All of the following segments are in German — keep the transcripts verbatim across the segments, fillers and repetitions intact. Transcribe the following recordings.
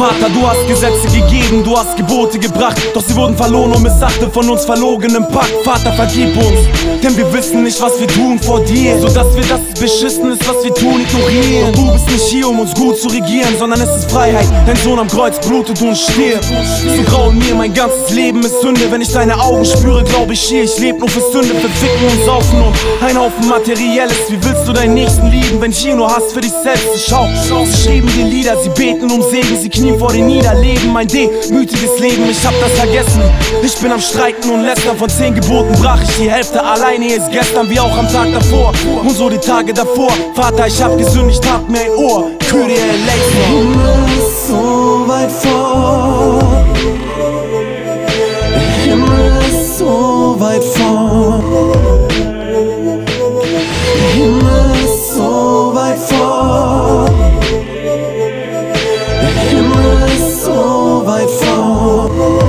Vater, du hast Gesetze gegeben, du hast Gebote gebracht, doch sie wurden verloren und missachtet von uns verlogenem Pakt. Vater, vergib uns, denn wir wissen nicht, was wir tun vor dir, sodass wir das beschissen ist, was wir tun, ignorieren. Doch du bist nicht hier, um uns gut zu regieren, sondern es ist Freiheit. Dein Sohn am Kreuz blutet und stirbt. So grau in mir, mein ganzes Leben ist Sünde. Wenn ich deine Augen spüre, glaub ich hier, ich leb nur für Sünde, für Ficken und Saufen und ein Haufen Materielles. Wie willst du deinen Nächsten lieben, wenn hier nur Hass für dich selbst ist? Schau, sie schrieben dir Lieder, sie beten um Segen, sie knien vor den Niederleben. Mein demütiges Leben, ich hab das vergessen. Ich bin am Streiten und lästern, von zehn Geboten brach ich die Hälfte alleine, ist gestern wie auch am Tag davor und so die Tage davor. Vater, ich hab gesündigt, hab mir ein Ohr, Kyrie eleison. Himmel ist so weit fort, der Himmel ist so weit fort, der Himmel ist so weit fort, der Himmel ist so weit fort.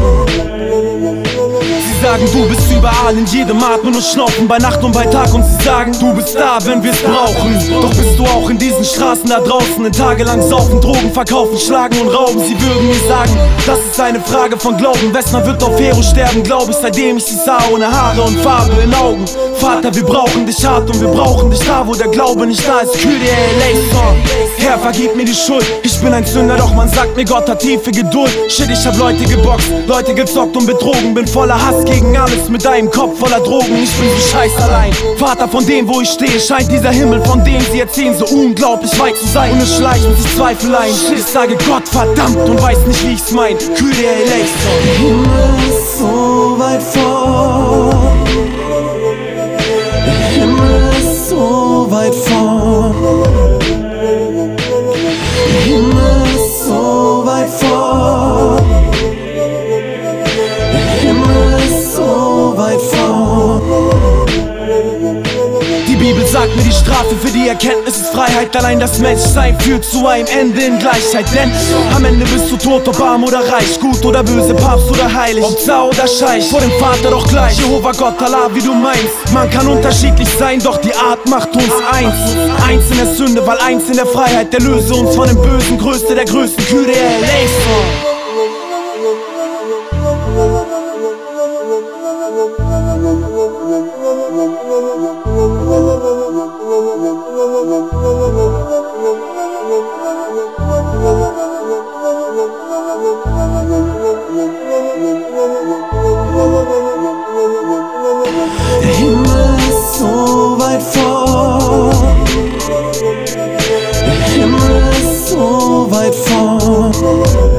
Sie sagen, du bist überall, in jedem Atmen und Schnaufen, bei Nacht und bei Tag, und sie sagen, du bist da, wenn wir's brauchen. Doch bist du auch in diesen Straßen da draußen, in tagelang saufen, Drogen verkaufen, schlagen und rauben. Sie würden mir sagen, das ist eine Frage von Glauben. Wessner wird auf Hero sterben, glaub ich, seitdem ich sie sah, ohne Haare und Farbe in Augen. Vater, wir brauchen dich hart und wir brauchen dich da, wo der Glaube nicht da ist. Kyrie eleison. Herr, vergib mir die Schuld, ich bin ein Sünder, doch man sagt mir, Gott hat tiefe Geduld. Shit, ich hab Leute geboxt, Leute gezockt und betrogen, bin voller Hass gegen alles, mit deinem Kopf voller Drogen. Ich bin so scheiß allein. Vater, von dem, wo ich stehe, scheint dieser Himmel, von dem sie erzählen, so unglaublich weit zu sein. Und es schleichen sich Zweifel ein. Ich sage Gott verdammt und weiß nicht, wie ich's mein. Kyrie eleison. Der Himmel ist so weit fort, der Himmel ist so weit fort, der Himmel ist so weit fort, der Himmel ist so weit fort. Die Bibel sagt mir, die Strafe für die Erkenntnis ist Freiheit. Allein das Menschsein führt zu einem Ende in Gleichheit. Denn am Ende bist du tot, ob arm oder reich, gut oder böse, Papst oder heilig, ob Zar oder Scheich, vor dem Vater doch gleich. Jehova Gott, Allah, wie du meinst. Man kann unterschiedlich sein, doch die Art macht uns eins. Eins in der Sünde, weil eins in der Freiheit. Erlöse uns von dem Bösen, Größte der Größten, Kyrie eleison. Der Himmel ist so weit fort, der Himmel ist so weit fort.